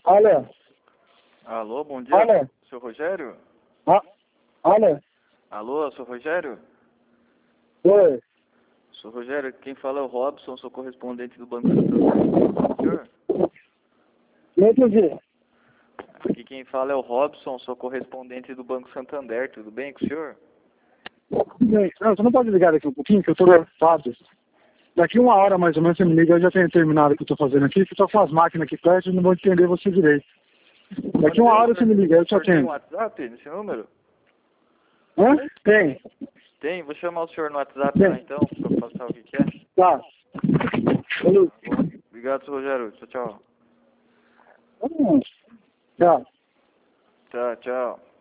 Alô? Alô, bom dia, Alô? Seu Rogério? Alô? Alô, Seu Rogério? Oi? Seu Rogério, quem fala é o Robson, sou correspondente do Banco Santander. Senhor? Não entendi. Aqui quem fala é o Robson, sou correspondente do Banco Santander, tudo bem com o senhor? Bem, não, você não pode ligar daqui um pouquinho, que eu estou ocupado. Daqui 1 hora mais ou menos você me liga, eu já tenho terminado o que eu estou fazendo aqui, que eu estou com as máquinas aqui perto e não vou entender você direito. Daqui 1 hora você me liga, eu te O senhor tem atendo. um WhatsApp nesse número? Hã? Tem. Tem, vou chamar o senhor no WhatsApp Tem. lá então, pra passar o que é. Tá. Beleza. Obrigado, Seu Rogério, tchau, tchau. Tchau. Tchau, tchau.